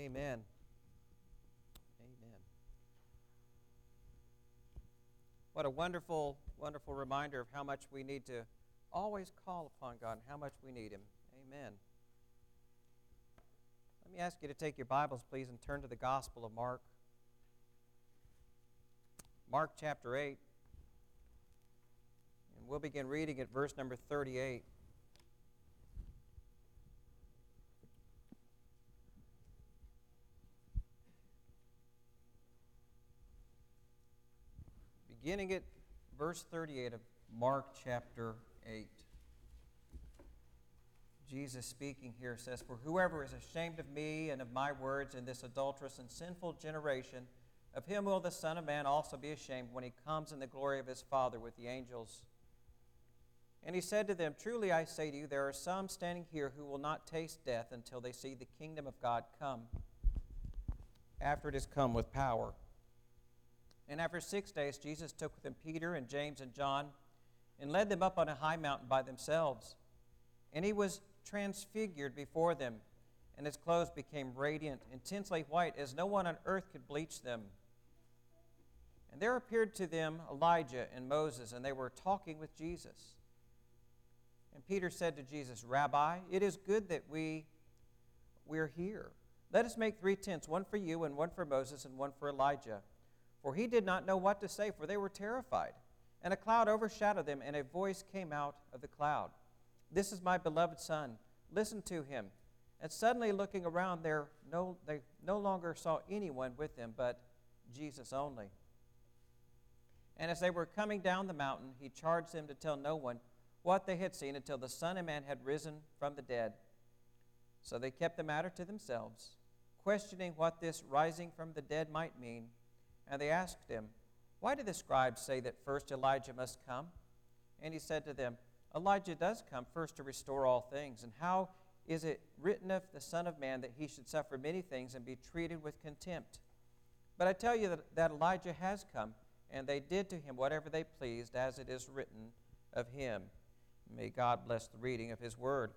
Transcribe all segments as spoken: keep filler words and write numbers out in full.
Amen. Amen. What a wonderful, wonderful reminder of how much we need to always call upon God and how much we need Him. Amen. Let me ask you to take your Bibles, please, and turn to the Gospel of Mark. Mark chapter eight. And we'll begin reading at verse number thirty-eight. Beginning at verse thirty-eight of Mark chapter eight. Jesus speaking here says, "For whoever is ashamed of me and of my words in this adulterous and sinful generation, of him will the Son of Man also be ashamed when he comes in the glory of his Father with the angels." And he said to them, "Truly I say to you, there are some standing here who will not taste death until they see the kingdom of God come, after it has come with power." And after six days, Jesus took with him Peter and James and John and led them up on a high mountain by themselves. And he was transfigured before them, and his clothes became radiant, intensely white, as no one on earth could bleach them. And there appeared to them Elijah and Moses, and they were talking with Jesus. And Peter said to Jesus, "Rabbi, it is good that we we're here. Let us make three tents, one for you and one for Moses and one for Elijah." For he did not know what to say, for they were terrified. And a cloud overshadowed them, and a voice came out of the cloud. "This is my beloved Son. Listen to him." And suddenly looking around, there no, they no longer saw anyone with them, but Jesus only. And as they were coming down the mountain, he charged them to tell no one what they had seen until the Son of Man had risen from the dead. So they kept the matter to themselves, questioning what this rising from the dead might mean. And they asked him, "Why do the scribes say that first Elijah must come?" And he said to them, "Elijah does come first to restore all things. And how is it written of the Son of Man that he should suffer many things and be treated with contempt? But I tell you that, that Elijah has come, and they did to him whatever they pleased, as it is written of him." May God bless the reading of his word.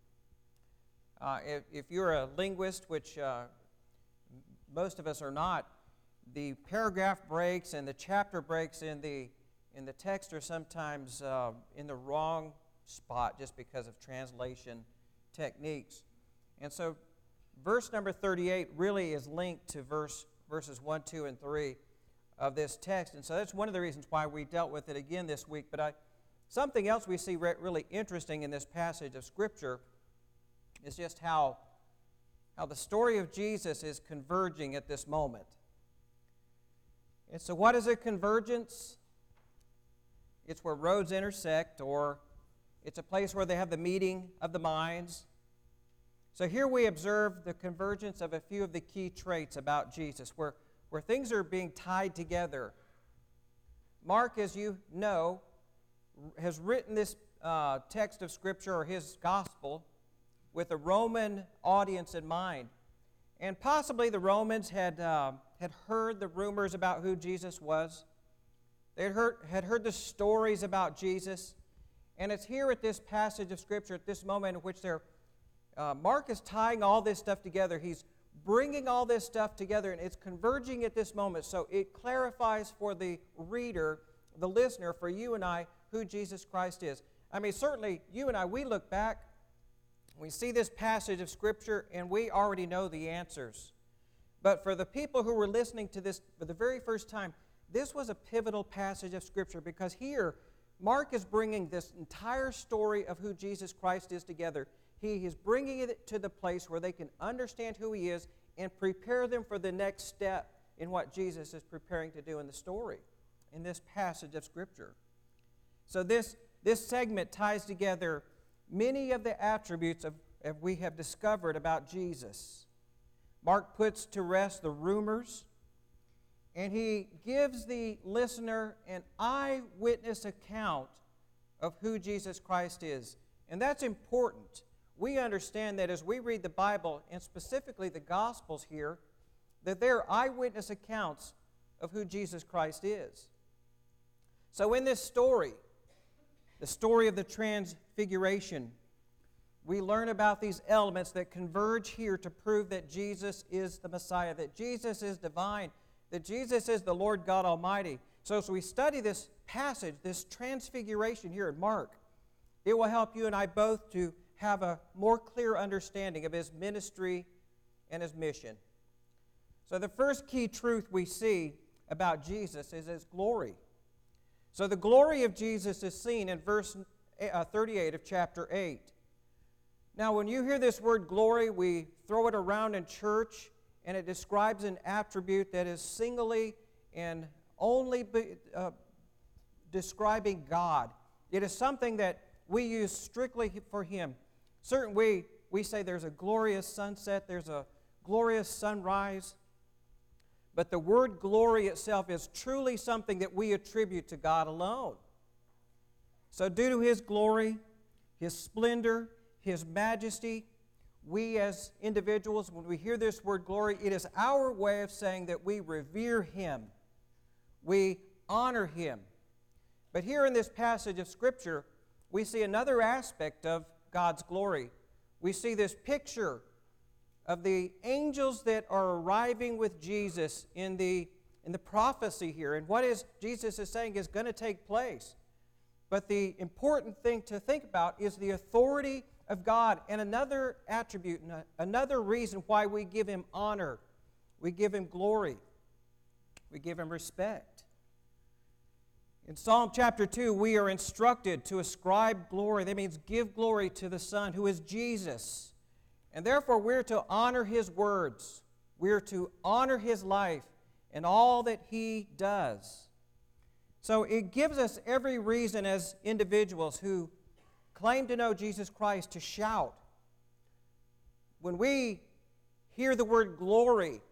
Uh, if, if you're a linguist, which uh, most of us are not, the paragraph breaks and the chapter breaks in the in the text are sometimes uh, in the wrong spot just because of translation techniques. And so verse number thirty-eight really is linked to verse verses one, two, and three of this text. And so that's one of the reasons why we dealt with it again this week. But I, something else we see re- really interesting in this passage of Scripture is just how, how the story of Jesus is converging at this moment. And so what is a convergence? It's where roads intersect, or it's a place where they have the meeting of the minds. So here we observe the convergence of a few of the key traits about Jesus, where, where things are being tied together. Mark, as you know, has written this uh, text of Scripture, or his gospel, with a Roman audience in mind. And possibly the Romans had... Uh, had heard the rumors about who Jesus was. They had heard, had heard the stories about Jesus. And it's here at this passage of Scripture, at this moment in which they're, uh, Mark is tying all this stuff together. He's bringing all this stuff together, and it's converging at this moment. So it clarifies for the reader, the listener, for you and I, who Jesus Christ is. I mean, certainly, you and I, we look back, we see this passage of Scripture, and we already know the answers. But for the people who were listening to this for the very first time, this was a pivotal passage of Scripture, because here, Mark is bringing this entire story of who Jesus Christ is together. He is bringing it to the place where they can understand who he is and prepare them for the next step in what Jesus is preparing to do in the story, in this passage of Scripture. So this, this segment ties together many of the attributes of, of we have discovered about Jesus. Mark puts to rest the rumors, and he gives the listener an eyewitness account of who Jesus Christ is. And that's important. We understand that as we read the Bible, and specifically the Gospels here, that they're eyewitness accounts of who Jesus Christ is. So in this story, the story of the Transfiguration, we learn about these elements that converge here to prove that Jesus is the Messiah, that Jesus is divine, that Jesus is the Lord God Almighty. So as we study this passage, this transfiguration here in Mark, it will help you and I both to have a more clear understanding of his ministry and his mission. So the first key truth we see about Jesus is his glory. So the glory of Jesus is seen in verse thirty-eight of chapter eight. Now, when you hear this word glory, we throw it around in church, and it describes an attribute that is singly and only be, uh, describing God. It is something that we use strictly for him. Certainly, we, we say there's a glorious sunset, there's a glorious sunrise, but the word glory itself is truly something that we attribute to God alone. So due to his glory, his splendor, his majesty, we as individuals, when we hear this word glory, it is our way of saying that we revere him. We honor him. But here in this passage of Scripture, we see another aspect of God's glory. We see this picture of the angels that are arriving with Jesus in the, in the prophecy here. And what is Jesus is saying is going to take place. But the important thing to think about is the authority of God, and another attribute, another reason why we give him honor, we give him glory, we give him respect. In Psalm chapter two, we are instructed to ascribe glory. That means give glory to the Son, who is Jesus. And therefore, we're to honor his words. We're to honor his life and all that he does. So it gives us every reason as individuals who claim to know Jesus Christ to shout. When we hear the word glory,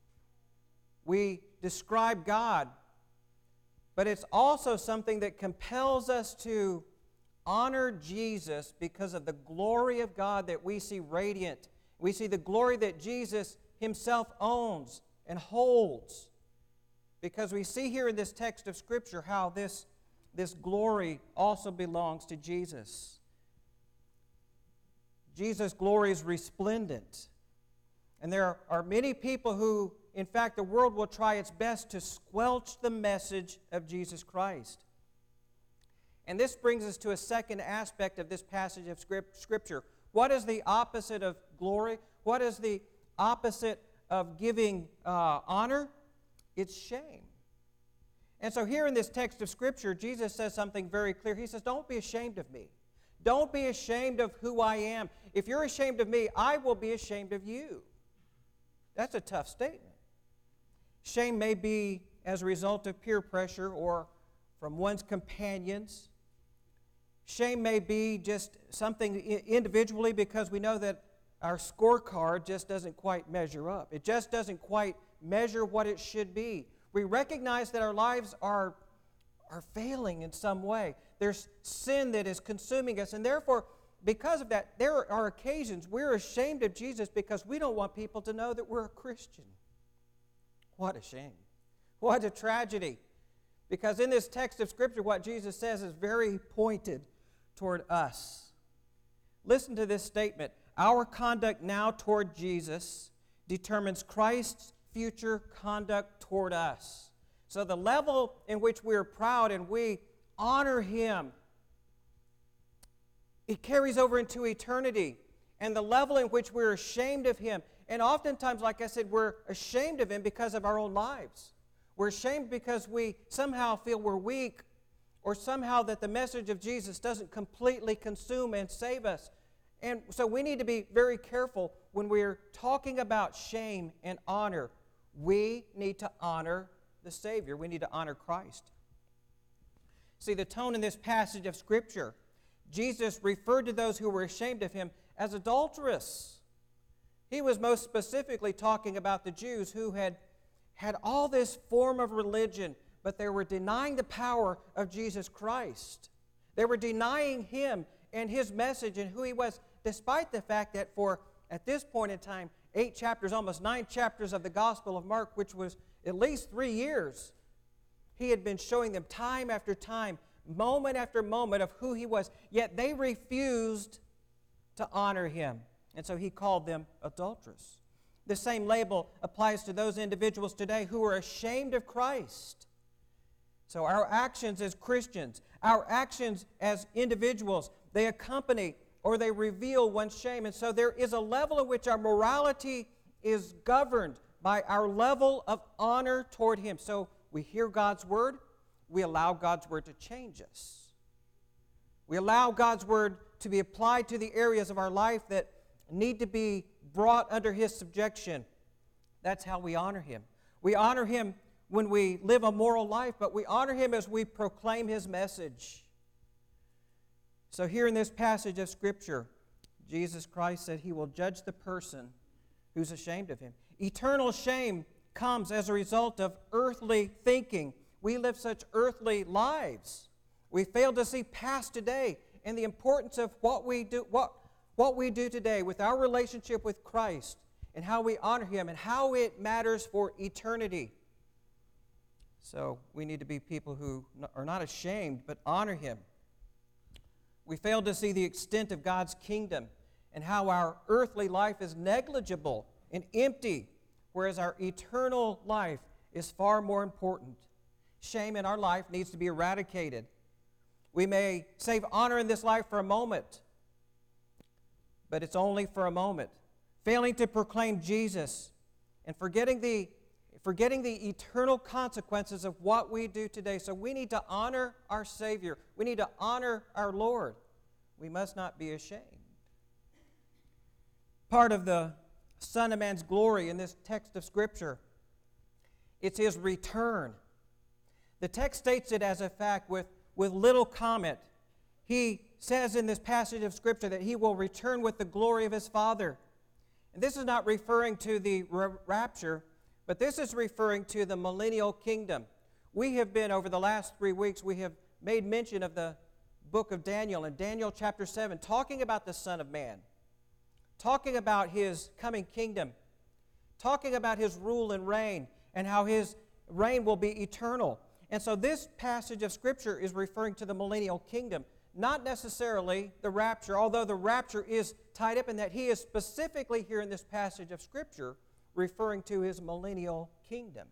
we describe God, but it's also something that compels us to honor Jesus because of the glory of God that we see radiant. We see the glory that Jesus himself owns and holds, because we see here in this text of Scripture how this, this glory also belongs to Jesus. Jesus' glory is resplendent. And there are many people who, in fact, the world will try its best to squelch the message of Jesus Christ. And this brings us to a second aspect of this passage of Scripture. What is the opposite of glory? What is the opposite of giving uh, honor? It's shame. And so here in this text of Scripture, Jesus says something very clear. He says, don't be ashamed of me. Don't be ashamed of who I am. If you're ashamed of me, I will be ashamed of you. That's a tough statement. Shame may be as a result of peer pressure or from one's companions. Shame may be just something individually because we know that our scorecard just doesn't quite measure up. It just doesn't quite measure what it should be. We recognize that our lives are, are failing in some way. There's sin that is consuming us, and therefore, because of that, there are occasions we're ashamed of Jesus because we don't want people to know that we're a Christian. What a shame. What a tragedy. Because in this text of Scripture, what Jesus says is very pointed toward us. Listen to this statement. Our conduct now toward Jesus determines Christ's future conduct toward us. So the level in which we are proud and we honor him, it carries over into eternity. And the level in which we're ashamed of him, and oftentimes, like I said, we're ashamed of him because of our own lives. We're ashamed because we somehow feel we're weak, or somehow that the message of Jesus doesn't completely consume and save us. And so we need to be very careful when we're talking about shame and honor. We need to honor the Savior. We need to honor Christ. See, the tone in this passage of Scripture, Jesus referred to those who were ashamed of him as adulterous. He was most specifically talking about the Jews who had had all this form of religion, but they were denying the power of Jesus Christ. They were denying him and his message and who he was, despite the fact that for, at this point in time, eight chapters, almost nine chapters of the Gospel of Mark, which was at least three years, he had been showing them time after time, moment after moment of who he was. Yet they refused to honor him. And so he called them adulterous. The same label applies to those individuals today who are ashamed of Christ. So our actions as Christians, our actions as individuals, they accompany or they reveal one's shame. And so there is a level in which our morality is governed by our level of honor toward him. So we hear God's word, we allow God's word to change us. We allow God's word to be applied to the areas of our life that need to be brought under his subjection. That's how we honor him. We honor him when we live a moral life, but we honor him as we proclaim his message. So here in this passage of Scripture, Jesus Christ said he will judge the person who's ashamed of him. Eternal shame comes as a result of earthly thinking. We live such earthly lives. We fail to see past today and the importance of what we do, what, what we do today with our relationship with Christ and how we honor him and how it matters for eternity. So we need to be people who are not ashamed but honor him. We fail to see the extent of God's kingdom and how our earthly life is negligible and empty, whereas our eternal life is far more important. Shame in our life needs to be eradicated. We may save honor in this life for a moment, but it's only for a moment. Failing to proclaim Jesus and forgetting the, forgetting the eternal consequences of what we do today. So we need to honor our Savior. We need to honor our Lord. We must not be ashamed. Part of the Son of Man's glory in this text of Scripture, it's his return. The text states it as a fact with, with little comment. He says in this passage of Scripture that he will return with the glory of his Father. And this is not referring to the rapture, but this is referring to the millennial kingdom. We have been, over the last three weeks, we have made mention of the book of Daniel, in Daniel chapter seven, talking about the Son of Man, talking about his coming kingdom, talking about his rule and reign, and how his reign will be eternal. And so this passage of Scripture is referring to the millennial kingdom, not necessarily the rapture, although the rapture is tied up in that. He is specifically here in this passage of Scripture referring to his millennial kingdom.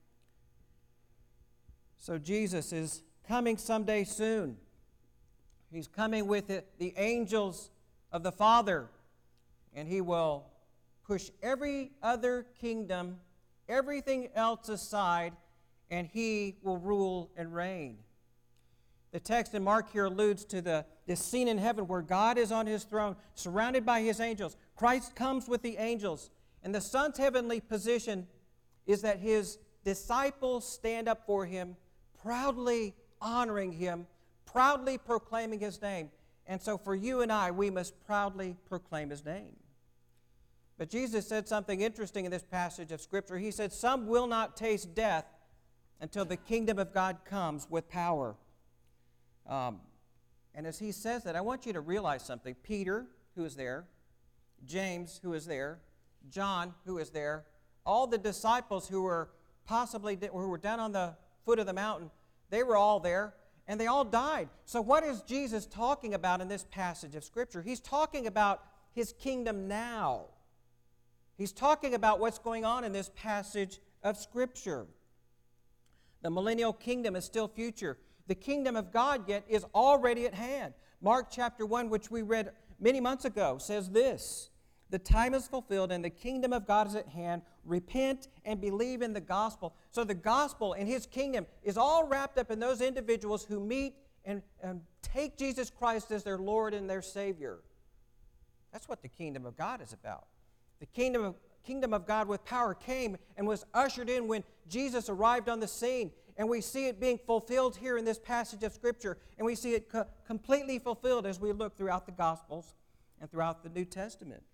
So Jesus is coming someday soon. He's coming with it, the angels of the Father, and he will push every other kingdom, everything else aside, and he will rule and reign. The text in Mark here alludes to the, this scene in heaven where God is on his throne, surrounded by his angels. Christ comes with the angels, and the Son's heavenly position is that his disciples stand up for him, proudly honoring him, proudly proclaiming his name. And so for you and I, we must proudly proclaim his name. But Jesus said something interesting in this passage of Scripture. He said, some will not taste death until the kingdom of God comes with power. Um, and as he says that, I want you to realize something. Peter, who is there, James, who is there, John, who is there, all the disciples who were possibly who were down on the foot of the mountain, they were all there, and they all died. So what is Jesus talking about in this passage of Scripture? He's talking about his kingdom now. He's talking about what's going on in this passage of Scripture. The millennial kingdom is still future. The kingdom of God yet is already at hand. Mark chapter one, which we read many months ago, says this: the time is fulfilled and the kingdom of God is at hand. Repent and believe in the gospel. So the gospel and his kingdom is all wrapped up in those individuals who meet and, and take Jesus Christ as their Lord and their Savior. That's what the kingdom of God is about. The kingdom of, kingdom of God with power came and was ushered in when Jesus arrived on the scene. And we see it being fulfilled here in this passage of Scripture. And we see it co- completely fulfilled as we look throughout the Gospels and throughout the New Testament.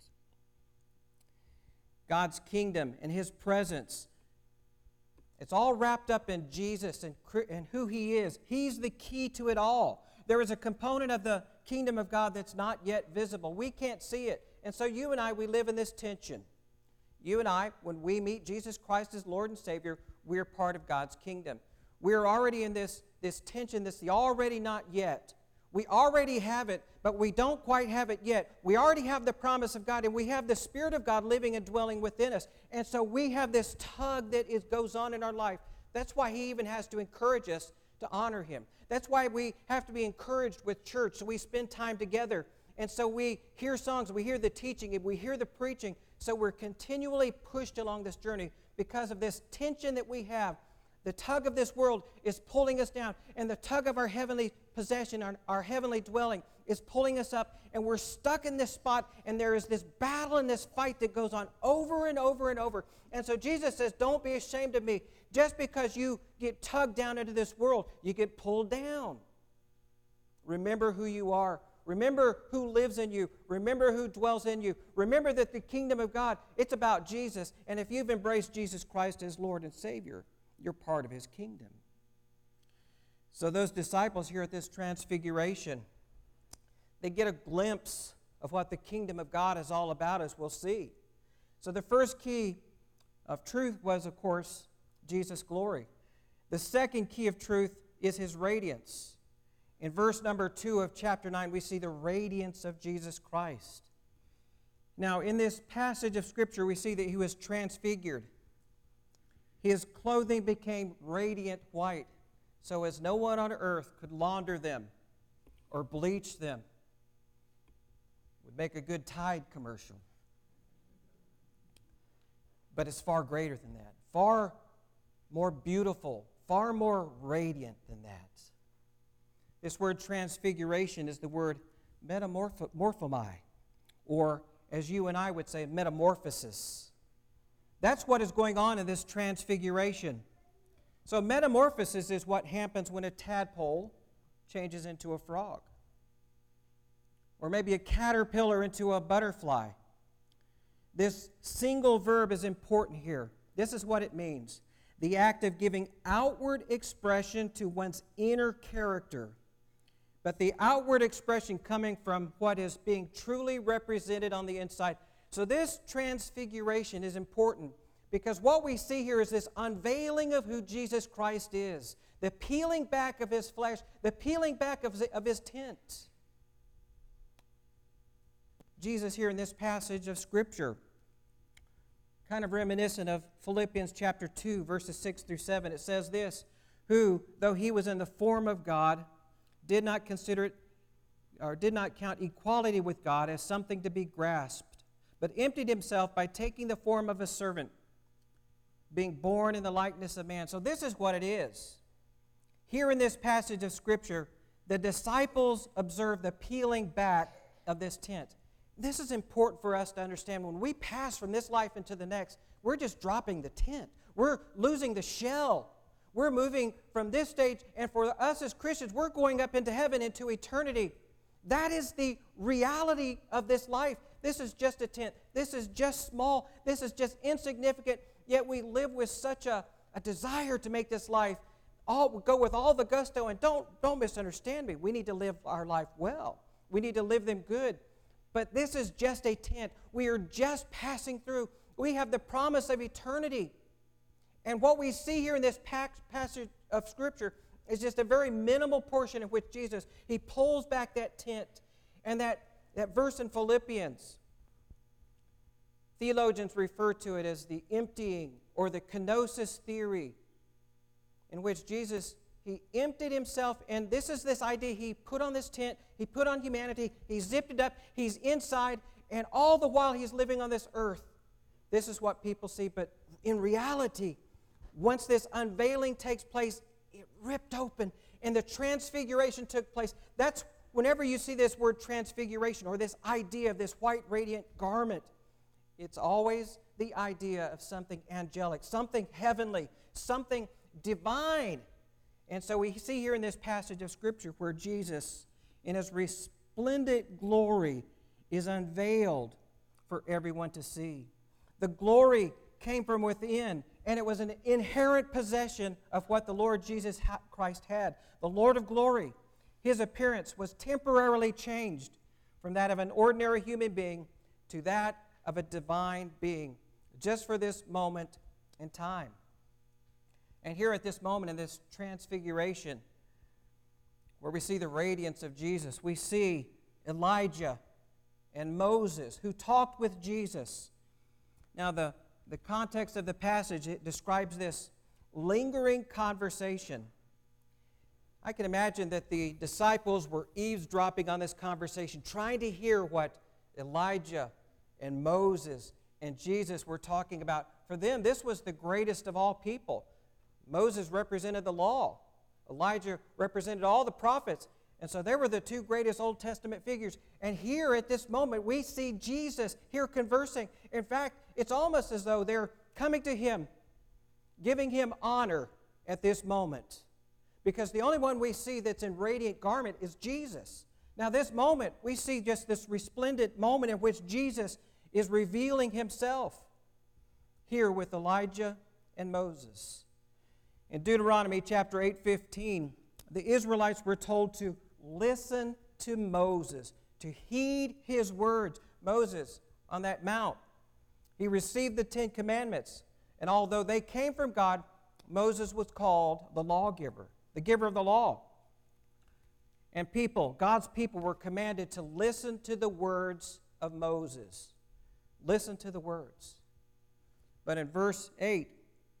God's kingdom and his presence, it's all wrapped up in Jesus and, and who he is. He's the key to it all. There is a component of the kingdom of God that's not yet visible. We can't see it. And so you and I, we live in this tension. You and I, when we meet Jesus Christ as Lord and Savior, we're part of God's kingdom. We're already in this, this tension, this the already not yet. We already have it, but we don't quite have it yet. We already have the promise of God, and we have the Spirit of God living and dwelling within us. And so we have this tug that is, goes on in our life. That's why He even has to encourage us to honor Him. That's why we have to be encouraged with church, so we spend time together. And so we hear songs, we hear the teaching, and we hear the preaching. So we're continually pushed along this journey because of this tension that we have. The tug of this world is pulling us down, and the tug of our heavenly possession, our, our heavenly dwelling, is pulling us up, and we're stuck in this spot, and there is this battle and this fight that goes on over and over and over. And so Jesus says, don't be ashamed of me. Just because you get tugged down into this world, you get pulled down. Remember who you are. Remember who lives in you. Remember who dwells in you. Remember that the kingdom of God, it's about Jesus, and if you've embraced Jesus Christ as Lord and Savior, you're part of His kingdom. So those disciples here at this transfiguration, they get a glimpse of what the kingdom of God is all about, as we'll see. So the first key of truth was, of course, Jesus' glory. The second key of truth is His radiance. In verse number two of chapter nine, we see the radiance of Jesus Christ. Now, in this passage of Scripture, we see that He was transfigured. His clothing became radiant white, so as no one on earth could launder them or bleach them. Would make a good Tide commercial. But it's far greater than that. Far more beautiful, far more radiant than that. This word transfiguration is the word metamorphomai, or as you and I would say, metamorphosis. That's what is going on in this transfiguration. So metamorphosis is what happens when a tadpole changes into a frog, or maybe a caterpillar into a butterfly. This single verb is important here. This is what it means: the act of giving outward expression to one's inner character, but the outward expression coming from what is being truly represented on the inside. So this transfiguration is important because what we see here is this unveiling of who Jesus Christ is, the peeling back of His flesh, the peeling back of, of His tent. Jesus here in this passage of Scripture, kind of reminiscent of Philippians chapter two, verses six through seven, it says this: who, though He was in the form of God, did not consider it, or did not count equality with God as something to be grasped, but emptied Himself by taking the form of a servant, being born in the likeness of man. So this is what it is. Here in this passage of Scripture, the disciples observe the peeling back of this tent. This is important for us to understand. When we pass from this life into the next, we're just dropping the tent. We're losing the shell. We're moving from this stage, and for us as Christians, we're going up into heaven, into eternity. That is the reality of this life. This is just a tent. This is just small. This is just insignificant. Yet we live with such a, a desire to make this life all go with all the gusto. And don't, don't misunderstand me. We need to live our life well. We need to live them good. But this is just a tent. We are just passing through. We have the promise of eternity. And what we see here in this passage of Scripture is just a very minimal portion in which Jesus, He pulls back that tent. And that, that verse in Philippians, theologians refer to it as the emptying or the kenosis theory, in which Jesus, He emptied Himself, and this is this idea: He put on this tent, He put on humanity, He zipped it up, He's inside, and all the while He's living on this earth. This is what people see, but in reality, once this unveiling takes place, it ripped open, and the transfiguration took place. That's whenever you see this word transfiguration, or this idea of this white radiant garment, it's always the idea of something angelic, something heavenly, something divine. And so we see here in this passage of Scripture where Jesus, in His resplendent glory, is unveiled for everyone to see. The glory came from within, and it was an inherent possession of what the Lord Jesus Christ had. The Lord of glory, His appearance was temporarily changed from that of an ordinary human being to that of a divine being, just for this moment in time. And here at this moment in this transfiguration, where we see the radiance of Jesus. We see Elijah and Moses who talked with Jesus. Now, the, the context of the passage, it describes this lingering conversation. I can imagine that the disciples were eavesdropping on this conversation, trying to hear what Elijah and Moses and Jesus were talking about. For them, this was the greatest of all people. Moses represented the law. Elijah represented all the prophets. And so they were the two greatest Old Testament figures. And here at this moment, we see Jesus here conversing. In fact, it's almost as though they're coming to him, giving him honor at this moment. Because the only one we see that's in radiant garment is Jesus. Now, this moment, we see just this resplendent moment in which Jesus is revealing himself here with Elijah and Moses. In Deuteronomy chapter eight fifteen, the Israelites were told to listen to Moses, to heed his words. Moses, on that mount, he received the Ten Commandments. And although they came from God, Moses was called the lawgiver, the giver of the law. And people, God's people, were commanded to listen to the words of Moses. Listen to the words. But in verse eight,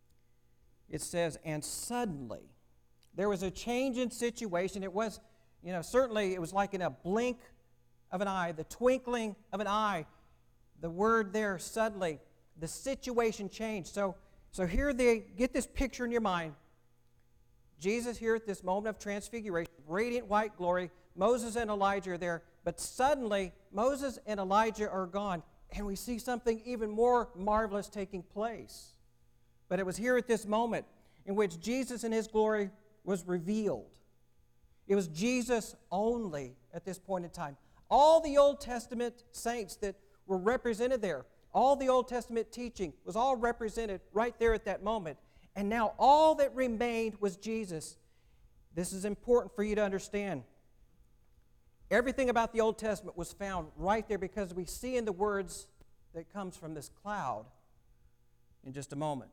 it says, and suddenly there was a change in situation. It was, you know, certainly it was like in a blink of an eye, the twinkling of an eye. The word there, suddenly, the situation changed. So, so here they get this picture in your mind. Jesus here at this moment of transfiguration, radiant white glory. Moses and Elijah are there. But suddenly, Moses and Elijah are gone. And we see something even more marvelous taking place. But it was here at this moment in which Jesus and his glory was revealed. It was Jesus only at this point in time. All the Old Testament saints that were represented there, all the Old Testament teaching was all represented right there at that moment. And now all that remained was Jesus. This is important for you to understand. Everything about the Old Testament was found right there because we see in the words that comes from this cloud in just a moment.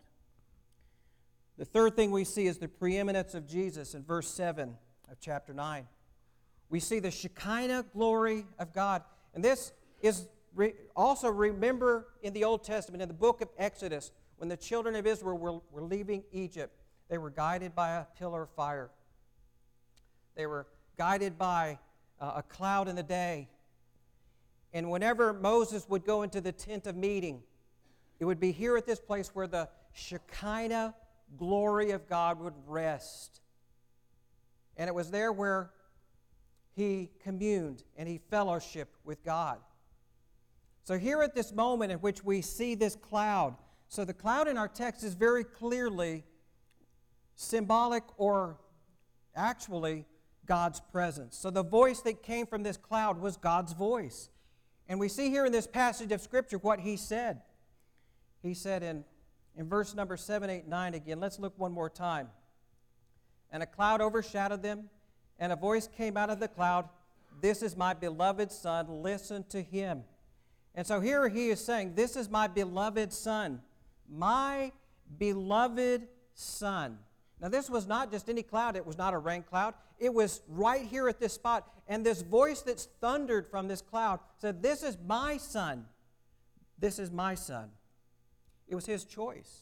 The third thing we see is the preeminence of Jesus in verse seven of chapter nine. We see the Shekinah glory of God. And this is re- also, remember in the Old Testament, in the book of Exodus, when the children of Israel were, were leaving Egypt, they were guided by a pillar of fire. They were guided by uh, a cloud in the day. And whenever Moses would go into the tent of meeting, it would be here at this place where the Shekinah glory of God would rest. And it was there where he communed and he fellowshiped with God. So here at this moment in which we see this cloud, so the cloud in our text is very clearly symbolic or actually God's presence. So the voice that came from this cloud was God's voice. And we see here in this passage of Scripture what he said. He said in, in verse number seven, eight, nine again, let's look one more time. And a cloud overshadowed them, and a voice came out of the cloud, "This is my beloved Son, listen to him." And so here he is saying, this is my beloved Son, my beloved Son. Now this was not just any cloud, it was not a rain cloud. It was right here at this spot. And this voice that's thundered from this cloud said, this is my Son. This is my Son. It was his choice.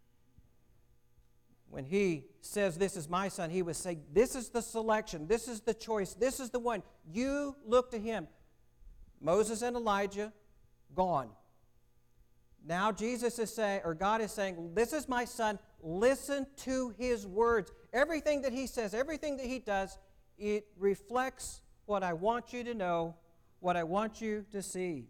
When he says, this is my Son, he was saying, this is the selection, this is the choice, this is the one. You look to him. Moses and Elijah, gone. Now Jesus is saying, or God is saying, this is my Son, listen to his words. Everything that he says, everything that he does, it reflects what I want you to know, what I want you to see.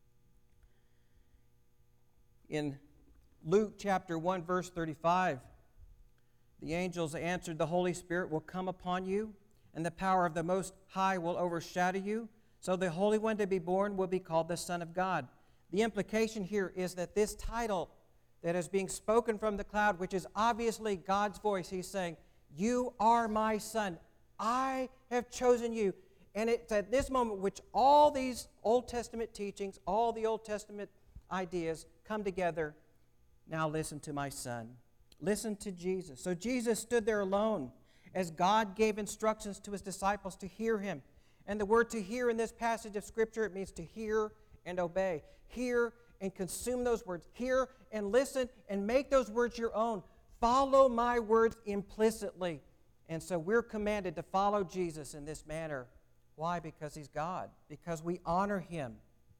In Luke chapter one, verse thirty-five, the angels answered, the Holy Spirit will come upon you, and the power of the Most High will overshadow you. So the Holy One to be born will be called the Son of God. The implication here is that this title that is being spoken from the cloud, which is obviously God's voice, he's saying, you are my Son. I have chosen you. And it's at this moment which all these Old Testament teachings, all the Old Testament ideas come together. Now listen to my Son. Listen to Jesus. So Jesus stood there alone, as God gave instructions to his disciples to hear him. And the word to hear in this passage of Scripture, it means to hear and obey. Hear and consume those words. Hear and listen and make those words your own. Follow my words implicitly. And so we're commanded to follow Jesus in this manner. Why? Because he's God. Because we honor him.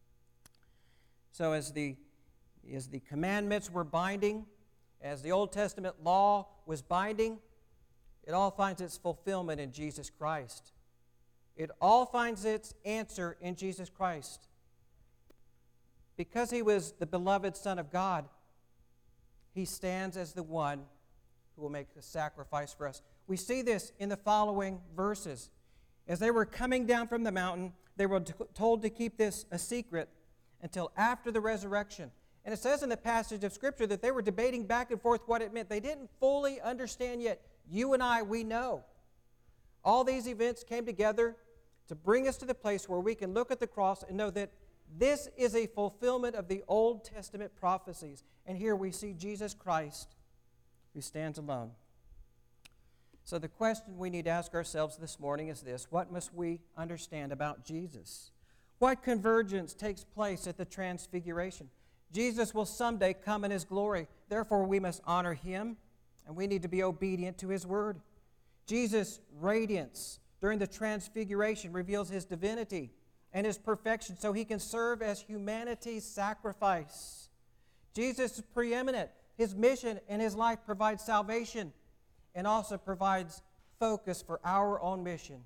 So as the, as the commandments were binding, as the Old Testament law was binding, it all finds its fulfillment in Jesus Christ. It all finds its answer in Jesus Christ. Because he was the beloved Son of God, he stands as the one who will make a sacrifice for us. We see this in the following verses. As they were coming down from the mountain, they were t- told to keep this a secret until after the resurrection. And it says in the passage of Scripture that they were debating back and forth what it meant. They didn't fully understand yet. You and I, we know. All these events came together to bring us to the place where we can look at the cross and know that this is a fulfillment of the Old Testament prophecies. And here we see Jesus Christ who stands alone. So the question we need to ask ourselves this morning is this: what must we understand about Jesus? What convergence takes place at the Transfiguration? Jesus will someday come in his glory. Therefore, we must honor him, and we need to be obedient to his word. Jesus' radiance during the Transfiguration reveals his divinity and his perfection so he can serve as humanity's sacrifice. Jesus is preeminent. His mission and his life provides salvation and also provides focus for our own mission.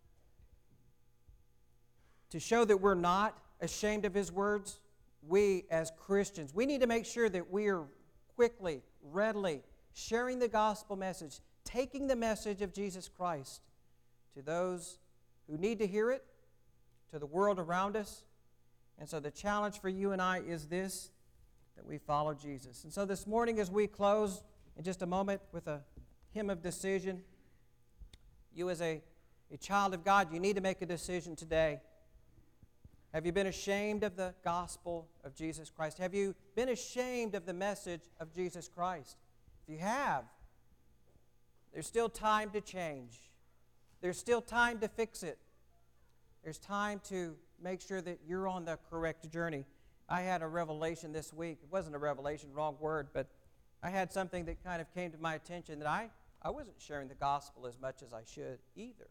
To show that we're not ashamed of his words, we as Christians, we need to make sure that we are quickly, readily sharing the gospel message, taking the message of Jesus Christ to those who need to hear it, to the world around us. And so the challenge for you and I is this, that we follow Jesus. And so this morning as we close in just a moment with a hymn of decision, you as a, a child of God, you need to make a decision today. Have you been ashamed of the gospel of Jesus Christ? Have you been ashamed of the message of Jesus Christ? If you have, there's still time to change. There's still time to fix it. There's time to make sure that you're on the correct journey. I had a revelation this week. It wasn't a revelation, wrong word, but I had something that kind of came to my attention that I, I wasn't sharing the gospel as much as I should either.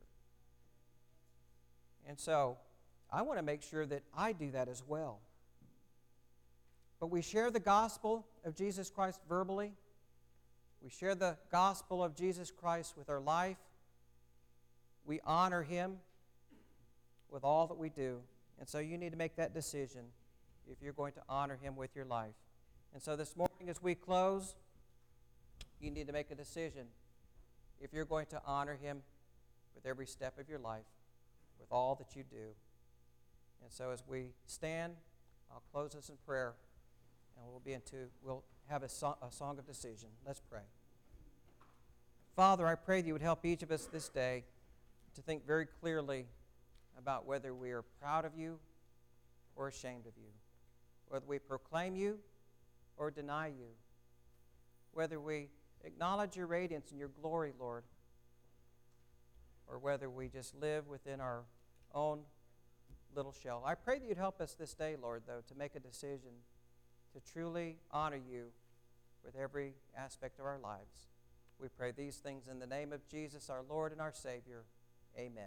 And so I want to make sure that I do that as well. But we share the gospel of Jesus Christ verbally. We share the gospel of Jesus Christ with our life. We honor him with all that we do. And so you need to make that decision if you're going to honor him with your life. And so this morning as we close, you need to make a decision if you're going to honor him with every step of your life, with all that you do. And so as we stand, I'll close us in prayer, and we'll be into, we'll have a, so, a song of decision. Let's pray. Father, I pray that you would help each of us this day to think very clearly about whether we are proud of you or ashamed of you, whether we proclaim you or deny you, whether we acknowledge your radiance and your glory, Lord, or whether we just live within our own little shell. I pray that you'd help us this day, Lord, though, to make a decision to truly honor you with every aspect of our lives. We pray these things in the name of Jesus, our Lord and our Savior. Amen.